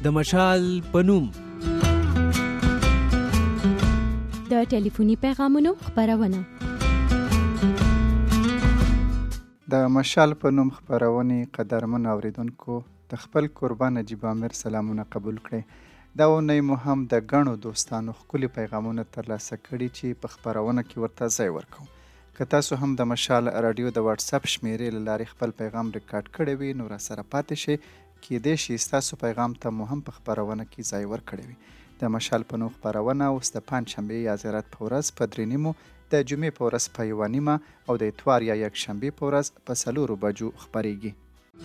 د مشال په نوم. د ټلیفوني پیغامونو خپرونه. د مشال په نوم خپرونې قدرمن اوریدونکو د خپل قربان نجیب عامر سلامونه قبول کړئ. دا اونۍ مو هم د ګڼو دوستانو ښکلي پیغامونه ترلاسه کړي چې په خپرونه کې ورته ځای ورکوو. که تاسو هم د مشال راډیو د واتساپ شمیرې له لارې خپل پیغام ریکارډ کړی وي نو راسره پاتې شئ. کیدای شي ستاسو پیغام ته مو هم په خپرونه کې ځای ورکړی وي. د مشال په نوم خپرونه اوس د پنجشنبې یا زیارت په ورځ په 3:30، د جمعې په ورځ په 1:30 او د اتوار یا یکشنبې په ورځ په 4 بجو خپریږي.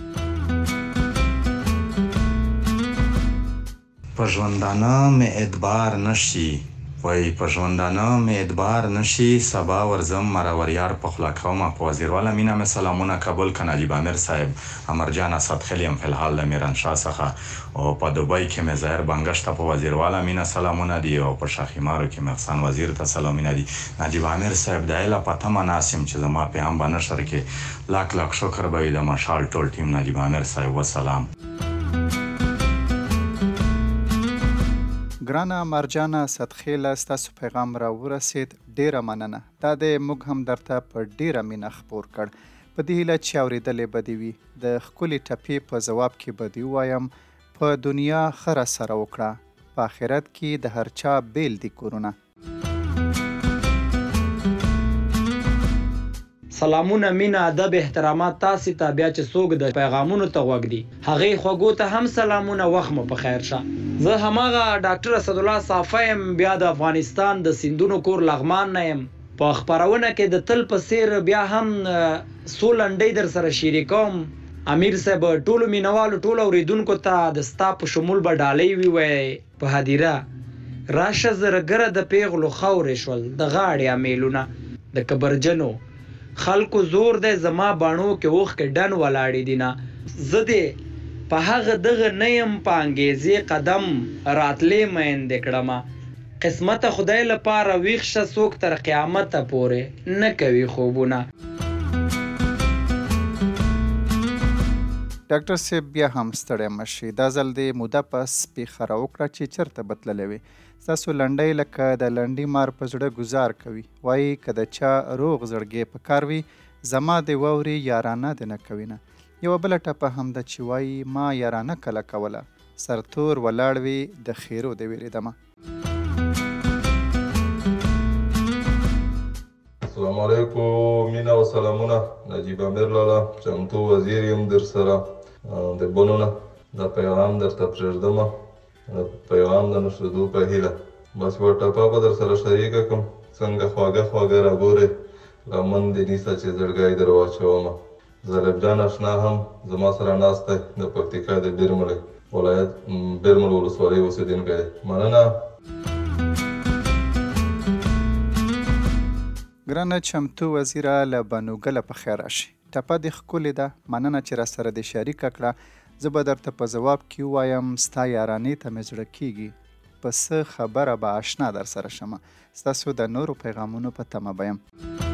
په ژوندانه مې اعتبار نشي، وای په ژوندانه مې اعتبار نشي، سبا ورځم مرور یار په خوله کومه. په وزیرواله مینه مې سلامونه قبول کړه نجیب عامر صاحب. امرجان اسدخیل یم فی الحال د میرانشاه څخه، او په دوبۍ کې مې ظاهر بنګشته په وزیرواله مینه سلامونه دي، او په شاخیمارو کې مې احسان وزیر ته سلامونه دي. نجیب عامر صاحب د ایله په تمه ناسم چې زما په هم به نشر کې لاک لاک شکر به وي د مشال ټول ټیم. نجیب عامر صاحب وسلام. ګرانه مرجانه صدخیله ستاسو پیغام را ورسید، ډیره مننه. دا د موږ هم درته په ډیره مینه خپور کړ. په دې هیله چې اورېدلې به دې وي. د ښکلې ټپې په ځواب کې به دې ووایم په دنیا ښه راسره وکړه، په آخرت کې د هر چا بیل دي کورونه. سلامونه، مینه، ادب، احترامات تاسې ته. بیا چې څوک د پیغامونو ته غوږ دی هغې خوږو ته هم سلامونه. وخت مو په خیر شه. زه هماغه ډاکټر اسدالله صافی یم، بیا د افغانستان د سیندونو کور لغمان نه یم. په خپرونه کې د تل په څیر بیا هم څو لنډۍ در سره شریکوم. امیر صاحب ټولو مینوالو ټولو اوریدونکو ته د ستا په شمول به ډالۍ ووایي په هدیره. راشه زرګره د پیغلو خاورې شول د غاړې امیلونه، د کبرجنو خلکو زور دی زما باڼو کې اوښکې ډن ولاړې دي نه. زه دې په هغه دغه نه یم په انګیزې قدم راتلې میندې کړمه. قسمته خدای لپاره ویښ شه څوک تر قیامته پورې نه کوي خوبونه. ډاکټر صاحب بیا هم ستړی مه شي. دا ځل دې موده پس پیښره وکړه چې چېرته به تللی وې. ستاسو لنډۍ لکه د لنډي مار په زړه ګزار کوي. وایي که د چا روغ زړګی په کار وي زما دې واوري یارانه دې نه کوي نه. یوه بله ټپه هم ده چې وایي ما یارانه کله کوله، سرتور ولاړ وي د خیرو دې ویرېدمه. السلام علیکم، مینه و سلامونه. نجیب عامر لاله چمتو وزیر یم در سره د بنونه. دا پیغام درته پرېږدمه، د پیغام د نشریدو په هیله. بس یوه ټپه به در سره شریکه کړم. څنګه خواږه خواږه راګورې لمن دې نیسه چې زړګی در واچومه. زلیب جان اشنا هم زما سره ناست دی، د پکتیکا د بیرمل ولایت بیرمل ولسوالۍ اوسېدونکی دی. مننه. ګرانه چمتو وزیره له بنوګله په خیر راشي. ټپه دې ښکلې ده، مننه چې راسره دې شریکه کړه. زه به درته په ځواب کې ووایم ستا یارانې ته مې زړه کېږي، په څه خبره به اشنا در سره شمه. ستاسو د نورو پیغامونو په تمه به یم.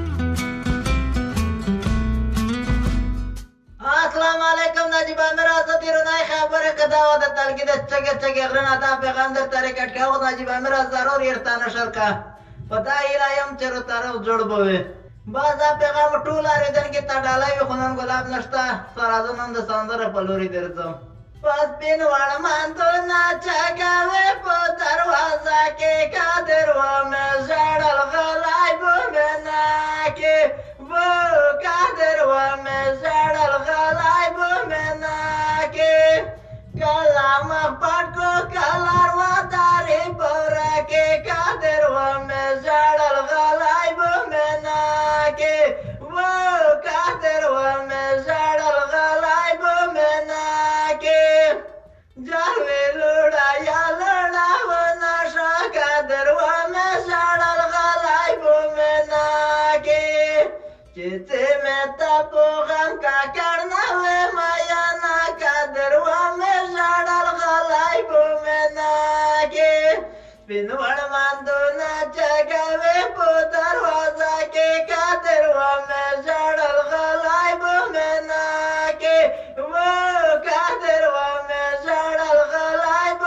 السلام علیکم نجیب عامر. زه تېرونی خبره که دا وه د تلګي د چګې چګې غرونه دا پیغام درته ریکارډ کوه. نجیب عامر ضرور یې ته نشر که په دا هیله یم چې روطرف جوړ به وي. بس دا پیغام ټول اورېدونکي ته ډالۍ وي، خو نن ګلاب نشته. سره زه نن د سندره په لورې درځم. په سپین وړمندونه چګوې په دروازه کې قادر ومې ژړل غلی به مې ناکې و قادر ومې ژړل غلی به مې ناکې. کله مخ پټ کړو کله ارودارې په راکې قادر ومې ژړل غلی به مې ناکې و قادر ومې ژړل غلی به مې ناکې. جاوې لوړه یا لوړه ونه شه قادر ومې ژړل غلی به مې ناکې. چې څه مې ته په غم ککړ نه وې میانه قادر ومې ژړل غلی به مې ناکې. سپین وړمندونه چګوې په دروازه کې قادر ومې ژړل غلی به مې ناکې و قادر ومې ژړل غلی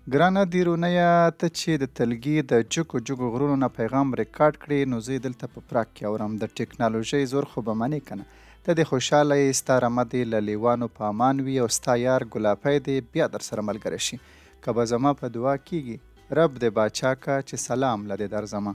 ګرانه دیرونیه ته چې د تلګي د جګو جګو غرونو نه پیغام ریکارډ کړې نو زه یې دلته په پراګ کې اورم. د ټیکنالوژۍ زور خو به منې که نه. ته دې خوشحاله یې، ستا رمه دې له لیوانو په امان وي او ستا یار ګلابی دې بیا در سره ملګری شي. که به زما په دعا کېږي رب دې باچا که چې سلام له دې درځمه.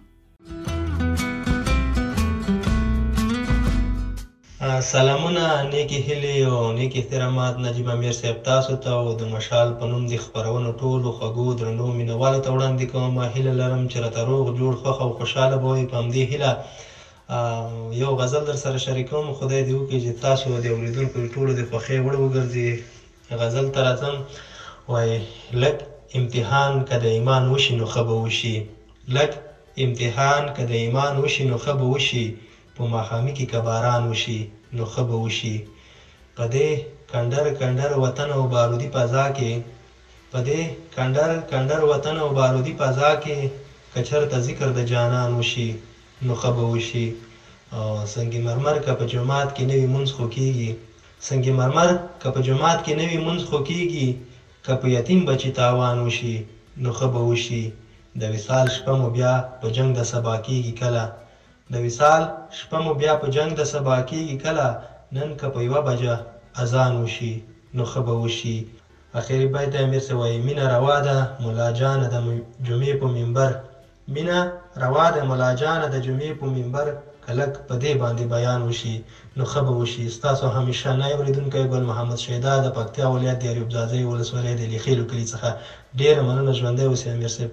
سلامونه، نیکې هیلې او نیک احترامات نجیب امیر صاحب تاسو ته او د مشال په نوم د خپرونو ټولو خوږو درنو مینوالو ته وړاندې کوم. هیله لرم چې راته روغ جوړ خوښ او خوشحاله به وئ. په همدې هیله یو غزل در سره شریکوم. خدای دې وکړي چې تاسو د اورېدونکو ټولو د خوښۍ وړ وګرځي. غزل ته راځم. وایي لږ امتحان که د ایمان وشي نو ښه به وشي، لږ امتحان که د ایمان وشي نو ښه به وشي، په ماښامي کې که باران وشي نو ښه به وشي. په دې کنډر کنډر وطن او بارودي فضا کې، په دې کنډر کنډر وطن او بارودي فضا کې که چېرته ذکر د جانان وشي نو ښه به وشي. سنگ مرمر که په جومات کې نوي مونځ خو کېږي، سنگ مرمر که په جومات کې نوي مونځ خو کېږي، که په یتیم بچي تاوان وشي نو ښه به وشي. د وصال شپه مو بیا په جنګ د سبا کېږي کله، د وصال شپه مو بیا په جنګ د سبا کېږي کله، نن که په 1 بجه اذان وشي نو ښه به وشي. اخري بیت د امیر صاحب وایي مینه روا ده ملا جانه د جمعې په منبر، مینه روا ده ملا جانه د جمعې په منبر، که لږ په دې باندې بیان وشي نو ښه به وشي. ستاسو همیشنی اورېدونکی ګل محمد شیدا د پکتیا ولایت د اریوب ځاځی ولسوالۍ د لیخېلو کلي څخه. ډېره مننه، ژوندی اوسئ امیر صاحب.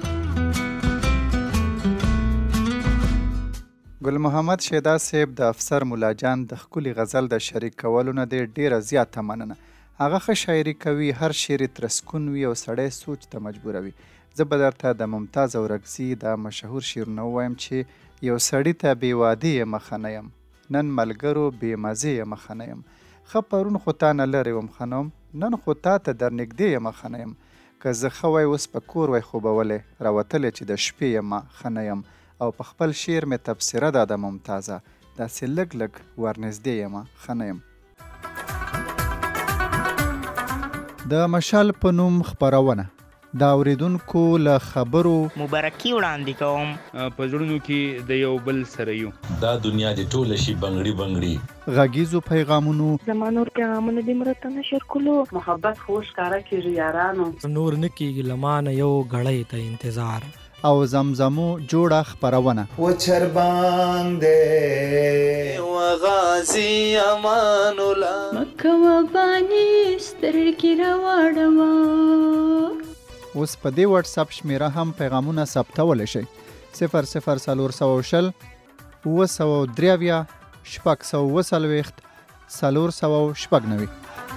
ګل محمد شیدا صاحب د افسر مولا جان د ښکلي غزل د شریک کولو نه دې ډېره زیاته مننه. هغه ښه شاعري کوي، هر شعر یې ترسکون وي او سړی سوچ ته مجبوروي. زه به درته د ممتاز اورکزي د مشهور شعرونه ووایم چې یو سړي ته بې وادي یې مخه نه یم، نن ملګرو بې مزې یې مخه نه یم، ښه پرون خو تا نه لرې وم ښه نه وم، نن خو تا ته در نږدې یې مخه نه یم، که زه ښه وای اوس په کور وای خوبولی، راوتلی چې د شپې یمه ښه نه یم، او په خپل شعر مې تبصره ده د ممتازه، داسې لږ لږ ورنږدې یمه ښه نه یم. د مشال په نوم خپرونه د اورېدونکو له خبرو مبارکي وړاندې کوم. په زړونو کې د یو بل سره یو، دا دنیا دې ټوله شي بنګړي بنګړي. غږیزو پیغامونو زما نور پیغامونه دې مرته نشر کولو، محبت خو ښکاره کېږي یارانو، نور نه کېږي له مانه یو غړی ته انتظار، او زمزمو جوړه خپرونه. و چربان دې و غازی امان الله مکه و بانی سترګې راواړوه. اوس په دې واتس اپ شمیره هم پیغامونه ثبتولی شئ. 00420 923 640 490.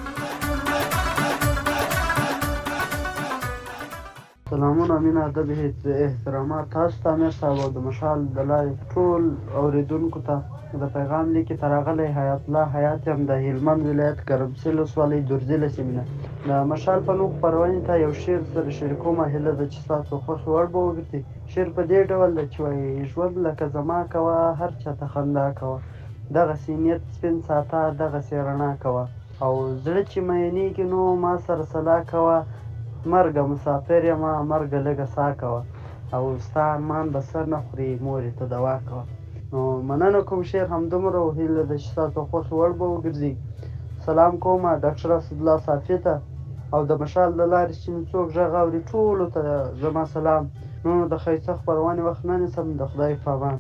سلامونه، مینه، ادب، احترامات تاسو ته امیر صاحب او د مشال د لارې ټول اورېدونکو ته. د پیغام لیکې ته راغلی حیات الله حیات یم د هلمند ولایت ګرمسیر ولسوالۍ دورزیله سیمې نه. د مشال په نوم خپرونې ته یو شعر سره شریکوم. هیله ده چې ستاسو خوښ وړ به وګرځي. شعر په دې ډول ده چې وایي ژوند لکه زما کوه، هر چا ته خندا کوه، دغسې نیت سپین ساته، دغسې رڼا کوه، او زړه چې مینېږي نو ما سره سلا کوه، مرګه مسافر یمه مرګه لږه ساه کوه، او ستا ارمان به سر نه خوري مورې ته دوا کوه. نو مننه کوم شعر همدومره و. هیله ده چې ستاسو خوښ وړ به وګرځي. سلام کوم ډاکټر اسدالله صافي ته او د مشال د لارې چې مې څوک غږ اوري ټولو ته زما سلام. نو د ښایسته خپرونې وخت نه نیسم، د خدای په امان.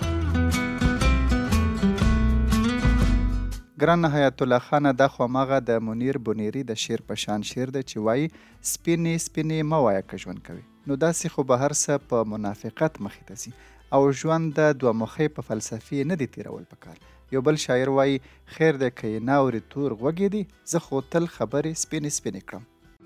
ګران حیات الله خانه، دا خو هماغه د منیر بنیري د شعر په شان شعر دی چې وایي سپینې سپینې مه وایه که ژوند کوي. نو داسې خو به هر څه په منافقت مخې ته ځي او ژوند د دوه مخۍ په فلسفې نه دی تیرول پکار. یو بل شاعر وایي خیر دی که یې نه اوري تور غوږې دي، زه خو تل خبرې سپینې سپینې کړم.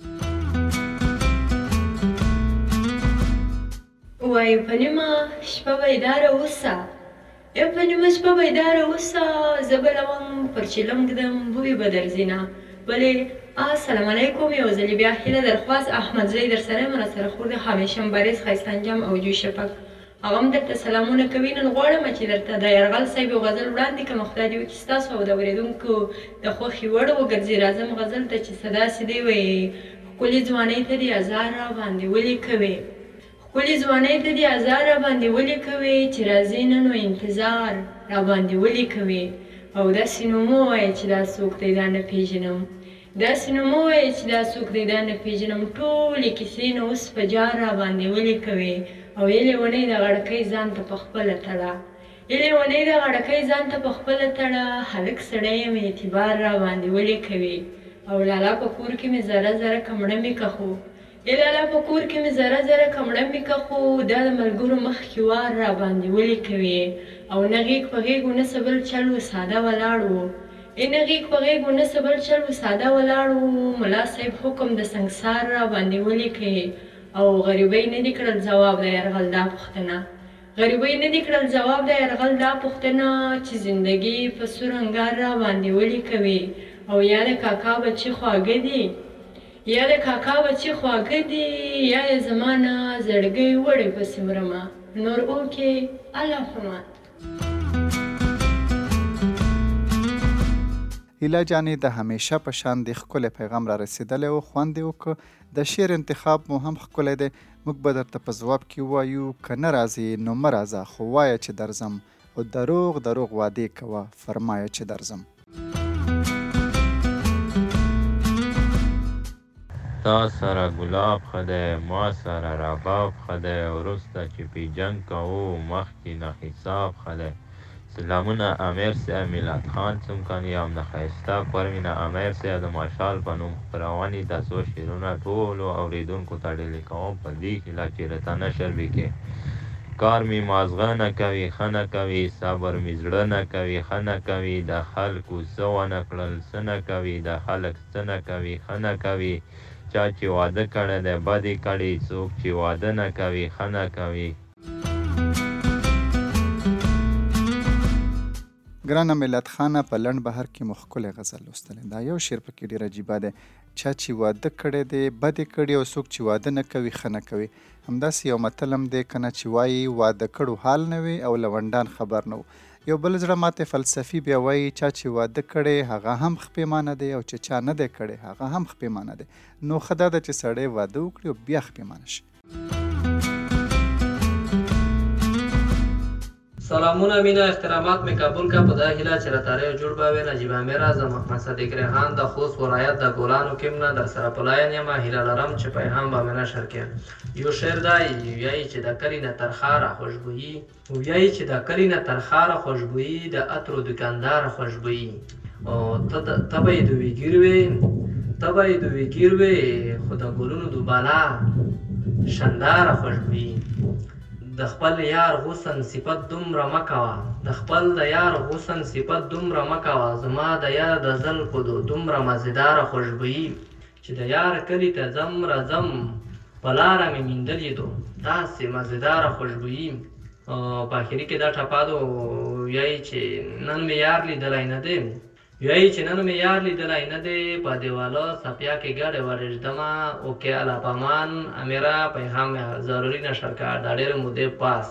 وایي په نیمه شپه بیداره اوسه، په نیمه شپه بیداره اوسه، زه بلوم پر چیلم ږدم بوی به درځینه. بلې السلام علیکم، یو ځلې بیا هیله درخواست احمدزی در سره یم، راسره خور د همیشم بریز ښایسته انجام او جوی شپک. هغه هم درته سلامونه کوي. نن غواړم چې درته د یرغل صاحب یو غزل وړاندې کړم. خدای دې وکړي ستاسو او د اورېدونکو د خوښې وړ وګرځي. راځم غزل ته چې څه داسې دی وایي ښکلې ځوانۍ ته دې ازار را باندې ولې کوې ښکلې ځوانۍ ته دې ازار را باندې ولې کوې چې راځې نه نو انتظار را باندې ولې کوې او داسې نو مه وایه چې دا څوک دی دا نه پېژنم داسې نو مه وایه چې دا څوک دی دا نه پېژنم ټولې کیسې نو اوس په جار را باندې ولې کوې او یلې ونې د غړکۍ ځان ته په خپله تړه یلې ونې د غړکۍ ځان ته په خپله تړه هلک سړی یم اعتبار را باندې ولې کوې او لالا په کور کې مې ذره ذره کمړه مې کښو لالا په کور کې مې ذره ذره کمړه مې کښو دا د ملګرو مخکې وار را باندې ولې کوې او نه غېږ په غېږو نه څه بل چل و ساده ولاړ و نه غېږ په غېږو نه څه بل چل و ساده ولاړ و ملا صاحب حکم د سنګسار را باندې ولې کوې او غریبۍ نه دې کړل ځواب د یرغل دا پوښتنه غریبۍ نه دې کړل ځواب د یرغل دا پوښتنه چې زندګي په سور انګار را باندې ولې کوې او یا د کاکا بچي خواږه دي یا د کاکا بچي خواږه دي یا یې زما نه زړګۍ وړې پسې مرمه نور اوکې الله فرمان هیله جانې د همیشه په شان د ښکلی پیغام را رسېدلی و خوند یې وکړه د شعر انتخاب مو هم ښکلی دی موږ به درته په ځواب کې ووایو که نه راځې نو مه راځه خو وایه چې درځم او دروغ دروغ وعدې کوه فرمایه چې درځم تا سره ګلاب ښه دی ما سره رباب ښه دی وروسته چې پیجنګ کوو مخکې نه حساب ښه دی سلامونه امیر صاحب میلاد خان څمکان یم د ښایسته پروینه امیر صاحب د ماشال په نوم خپرونې دا څو شعرونه ټولو اورېدونکو ته ډېلې کوم په دې هیله چې راته نشر وکړي کار مې مازغه نه کوي ښه نه کوي صبر مې زړه نه کوي ښه نه کوي د خلکو څه ونه کړل څه نه کوي د خلک څه نه کوي ښه نه کوي چا چې واده کړی دی بد یې کړي څوک چې واده نه کوي ښه نه کوي ګرانه ملت خانه په لنډ بهر کې مو ښکلی غزل لوستلی دا یو شعر پکې ډېر عجیبه دی چا چې واده کړی دی بد یې کړي او څوک چې واده نه کوي ښه نه کوي همداسې یو متل هم دی که نه چې وایي واده کړو حال نه وي او لونډان خبر نه و یو بل زړه ماته فلسفي بیا وایي چا چې واده کړی هغه هم خپېمانه دی او چې چا نه دی کړی هغه هم خپېمانه دی نو ښه دا ده چې سړی واده وکړي او بیا خپېمانه شي سلامونه مینا احترامات می قبول کا په دا هیله چې را تاریخ جوړ باوي نجیب امیر اعظم محمد صدیق ریحان د خوست ولایت د ګولانو کېمنه در سره پلاین یم هیله لرم چې پیغام به مې نشر کړي یو شعر دی وایي چې د کلی نه ترخاره خوشبويي وایي چې د کلی نه ترخاره خوشبويي د عطرو دکاندار خوشبويي او تبه یې دوی ګیروي تبه یې دوی ګیروي خو د ګلونو دوبالا شاندار خوشبويي د خپل یار غصن صفت دومره مکوه د خپل د یار غصن صفت دومره مکوه زما د یار د زلفو دومره مزیداره خوشبويي چې د یار کلي ته ځم راځم په لاره مې میندلې دو داسې مزیداره خوشبويي په اخري کې دا ټپه ده وایي چې نن مې یار لیدلی نه دی وایي چې نن مې یار لیدلی نه دی په دیواله څپیا کې ګډې ورېږدمه اوکې الله پامان امیره پیغام ضروري نشر کړه دا ډېرې مودې پاس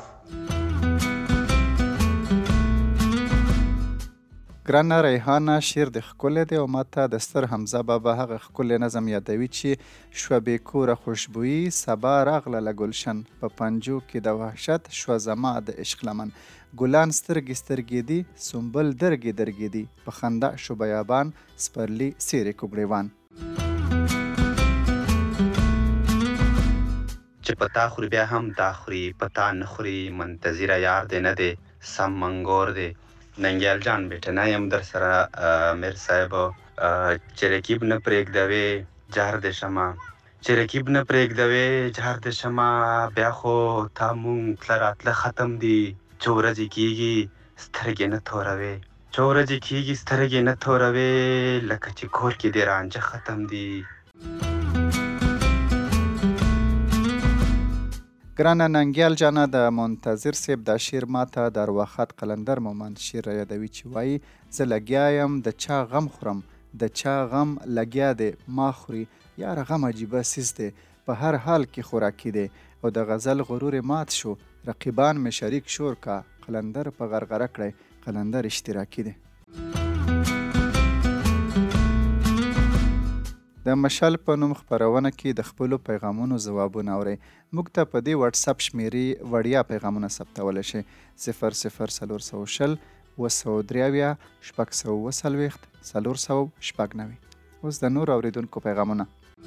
ګرانه ریحانه شعر د ښکلی دی او ماته د ستر حمزه بابا هغه ښکلی نظم یادوي چې شوه بې کوره خوشبويي سبا راغله له ګلشن په پنجو کې د وحشت شوه زما د عشق لمن ګلان سترګې سترګې دي سنبل درګې درګې دي په خندا شو بیابان سپرلي څیرې کوګړیوان چې پتا خوري بیا هم تا خوري پتا نه خوري منتظره یار دی نه دی سم منګور دی ننګیال جان بیټه نه یم در سره امیر صاحب چې رکیب نه پرېږدوې جهر د شمه چې رکیب نه پرېږدوې جهر د شمه بیا خو تا مونږ تله راتله ختم دي چې ورځې کېږي سترګې نه توروې چې ورځې کېږي سترګې نه توروې لکه چې کور کې دې رانجه ختم دي ګرانه ننګیال جانه د منتظر صاحب دا شعر ماته د ارواښاد قلندر مومند شعر را یادوي چې وایي زه لګیا یم د چا غم خورم د چا غم لګیا دی ما خوري یاره غم عجیبه سیز دی په هر حال کې خوراکي دی او د غزل غرور مات شو رقیبان مې شریک شور کا قلندر په غرغره کړی قلندر اشتراکي دی د د مشال په نوم خپرونه کې د خپلو پیغامونو ځوابونه اورئ. موږ ته په دې واتساپ شمیرې وړیا پیغامونه ثبتولی شئ: 00420 223 640 496. اوس د نور اوریدونکو پیغامونه.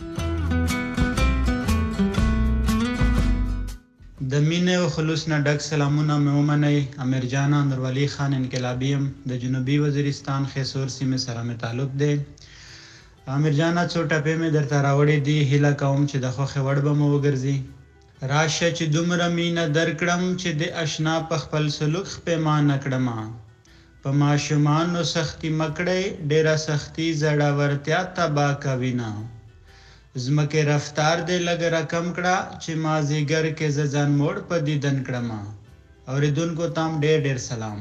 د مینې او خلوص نه ډک سلامونه مې ومنئ. امیر جان اندروالي خان انقلابي یم. د جنوبي وزیرستان خیسور سیمې سره مې تعلق دی. امیر جانه څو ټپې مې درته راوړې دي، هیله کوم چې د خوښې وړ به مو وګرځي. راشه چې دومره مینه درکړم چې د اشنا په خپل سلوک پیمانه کړمه. په ماشومانو سختي مکړی، ډېره سختي زړورتیا تباه کوینه. زمکې رفتار دې لږ رقم کړه چې مازدیګر کې زه ځان موړ په دیدن کړمه. اورېدونکو تام ډېر ډېر سلام.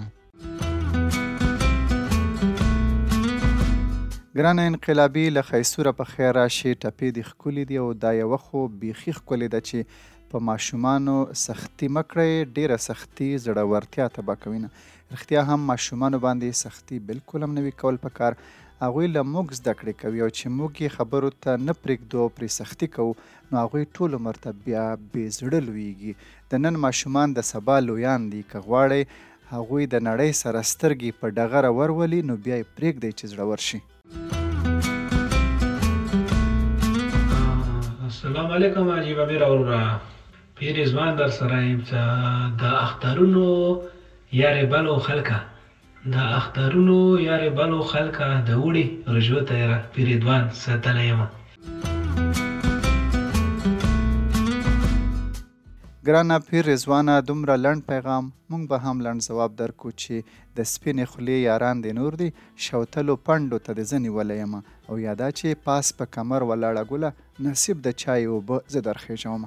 ګرانه انقلابي له خیسوره په خیر راشي. ټپې دې ښکلې دي او دا یوه خو بیخي ښکلې ده چې په ماشومانو سختي مه کړئ، ډېره سختي زړورتیا تباه کوینه. رښتیا هم ماشومانو باندې سختي بالکل هم نه وي کول پکار. هغوی له موږ زده کړې کوي او چې موږ یې خبرو ته نه پرېږدو او پرې سختي کوو نو هغوی ټول عمر ته بیا بې زړه لویږي. د نن ماشومان د سبا لویان دي. که غواړئ هغوی د نړۍ سره سترګې په ډغره ورولي نو بیا یې پرېږدئ چې زړور شي. السلام علیکم حاجي امیر اورورا. پیر رضوان در سره یم چې د اخترونو یارې بلو خلکه د اخترونو یارې بلو خلکه د وړي رجوته یې پیر رضوان ساتلی یم. ګرانه پیر رضوانه دومره لنډ پیغام مونږ به هم لنډ ځواب درکو چې د سپینې خولې یاران دې نور دي، شوتلو پنډو ته د زه نیولی یم. او یادا چې پاس په کمر ولاړه ګوله نصیب د چای اوبه زه درخېژومه.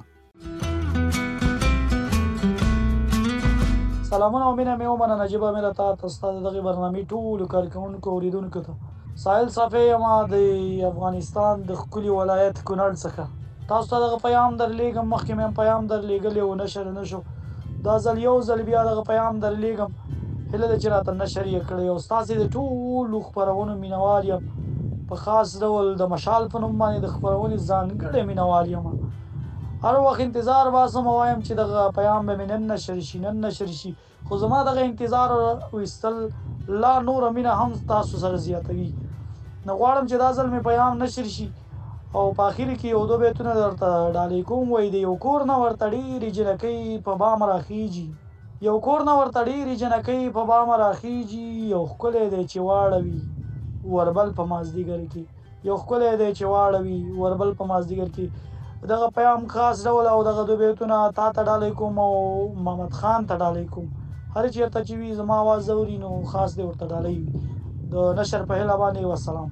سلامونه او مینه مې ومنه نجیب امیر تا ته ستا د دغې برنامې ټولو کارکوونکو اورېدونکو ته. ساحل صافی یم د افغانستان د ښکلي ولایت کونړ څخه. تاسو ته دغه پیام درلیږم، مخکې مې هم پیام درلیږلی و نشر نه شو. دا ځل یو ځل بیا دغه پیام درلیږم، هیله ده چې راته نشر یې کړی او ستاسې د ټولو خپرونو مینهوال یم. په خاص ډول د مشال په نوم باندې د خپرونې ځانګړی مینهوال یم. هر وخت انتظار باسم او وایم چې دغه پیام به مې نن نشر شي خو زما دغه انتظار ویستل لا نوره مینه هم تاسو سره زیاتوي. نه غواړم چې دا ځل مې پیام نشر شي او په اخر کې یو دو بیتونه درته ډالۍ کوم. وایي د یو کور نه ورته ډېرې جنکۍ په بام راخیږي، یو کور نه ورته ډېرې جنکۍ په بام راخیږي. یو ښکلی دی چې واړوي وربل په مازدیګر کې، یو ښکلی دی چې واړوي وربل په مازدیګر کې. دغه پیام خاص ډول او دغه دو بیتونه تا ته ډالۍ کوم او محمد خان ته ډالۍ کوم. هر چېرته چې وي زما اواز اوري نو خاص دی ورته ډالۍ وي. د نشر په هیله باندې والسلام.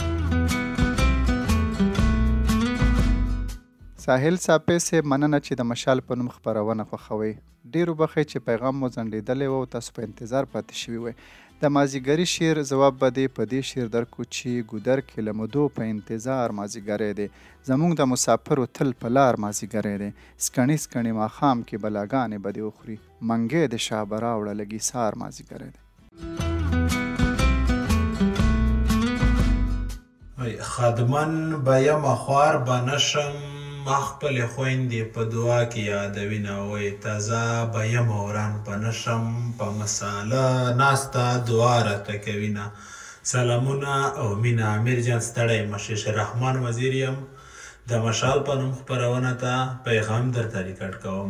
ساحل صافی صاحب مننه چې د مشال په نوم خپرونه خوښوئ. ډېر وبخئ چې پیغام مو ځنډېدلی و او تاسو په انتظار پاتې شوي وئ. د مازیګري شعر ځواب به دې په دې شعر درکو چې ګودر کې له مودو په انتظار مازیګری دی، زموږ د مسافرو تل په لار مازیګری دی. سکڼي سکڼي ماښام کې بلاګانې به دې وخوري، منګی د شاه به راوړه لږ سار مازیګری دی. خدمن به یم خوار به نشم، ما خپلې خویندې په دعا کې یادوینه. وایي تازه به یم وران په نشم، په مساله ناسته دعا راته کوینه. سلامونه او مینه امیر جان ستړی مه شې. شیررحمان وزیر یم د مشال په نوم خپرونه ته پیغام درته ریکارډ کوم.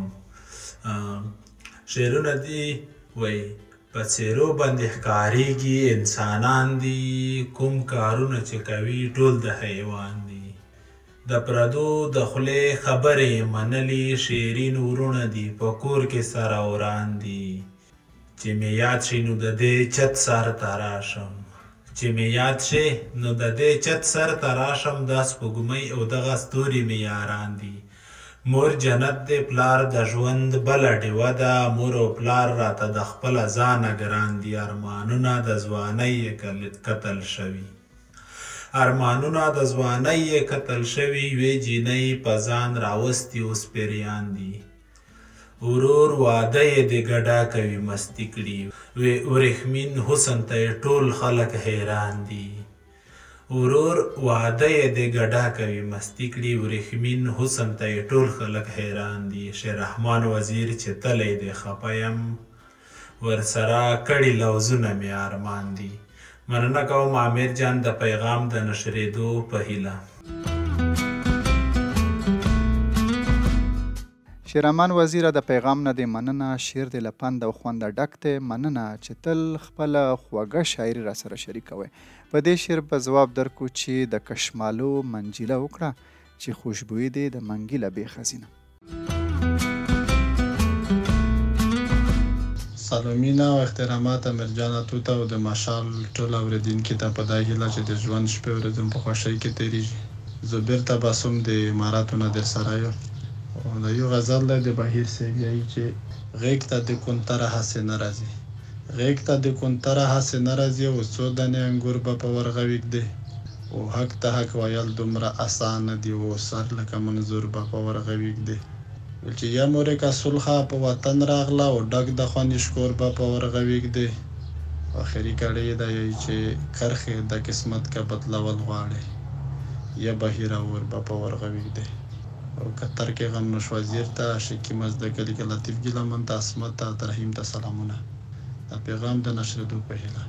شعرونه دي وایي په څېرو باندې ښکارېږي انسانان دي، کوم کارونه چې کوي ټول د حیوان دي. د پردو د خولې خبرې منلي شیرین ورونه دي، په کور کې سره وران دي. چې مې یاد شي نو د دې چت سر ته راشم، چې مې یاد شي نو د دې چت سر ته راشم. دا سپوږمۍ او دغه ستوري مې یاران دي. مور جنت دی پلار د ژوند بله ډیوه ده، مور او پلار راته د خپله ځانه ګران دي. ارمانونه د ځوانۍ قتل شوي، ارمانونه د ځوانۍ قتل شوي. وې جینۍ په ځان راوستي اوس پیریان دي. ورور واده یې د ګډا کوي مستی کړي، وې ورېښمین حسن ته ټول خلک حیران دي. ورور واده یې د ګډا کوي مستی کړي ورېښمین حسن ته یې ټول خلک حیران دي شیررحمان وزیر چې تلی دی خفه یم ورسره کړي لوظونه مې ارمان دي مننه کوم عامر جان د پیغام د نشرېدو په هیله شیررحمان وزیره د پیغام نه دې مننه شعر دې له پند او خونده ډک دی مننه چې تل خپله خوږه شاعري را سره شریکوئ په دې شعر په ځواب درکو چې د کشمالو منجیله وکړه چې خوشبویي دې د منګي له بې خزینه سلامونه او احترامات امیرجان توته او د مشال ټول اوریدونکي ته په دا هیله چې د ژوند شپې ورځې په خوښۍ کې تېرېږي زبیر تبسم د اماراتو نه در سره یم او د یو غزل دی د بهیر صاحب یایي چې غیږ ته د کونتره هسې نه راځي غیږ ته د کونتره هسې نه راځي او څو دانې انګور به په ورغه ویږدي او حق ته حق ویل دومره اسانه دي او سر لکه منظور به په ورغه ویږدي چې یا مورکه صلحه په وطن راغله او ډک د خوند شکور به په ورغه ویږدي آخري کړی دا یایي چې کرښې د قسمت که بدلول غواړي یا بهیر اور به په ورغه ویږدي او کتر کې غم نوش وزیر ته شکی مزده کلی که لطیف ګیلمن ته اسمت ته رحیم ته سلامونه د پیغام د نشرېدو په هیله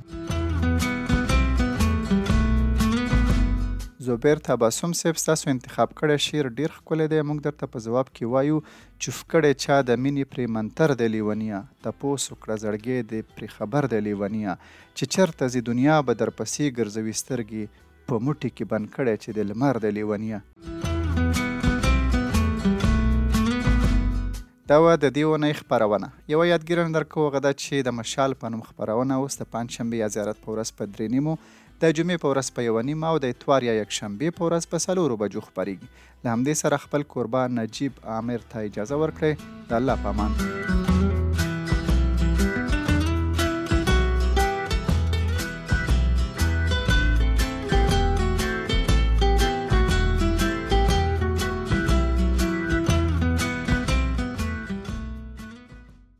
زبیر تبسم صاحب ستاسو انتخاب کړی شعر ډیر ښکلی دی موږ درته په ځواب کې وایو چوف کړی چا د مینې پرې منتر د لیونیه تپوس وکړه زړګی دې پرې خبر د لیونیه چې چېرته ځي دنیا به درپسې ګرځوي سترګې په موټي کې بند کړی چې د لمر د لیونیه دا وه د دې اونۍ خپرونه یوه یادګیرنه درکوو هغه ده چې د مشال په نوم خپرونه اوس د پنجشنبې یا زیارت په ورځ په 3:30 د جمعې په ورځ په 1:30 او د اتوار یا یکشنبې په ورځ په 4 بجو خپرېږي له همدې سره خپل کوربه نجیب عامر ته اجازه ورکړئ د الله په امان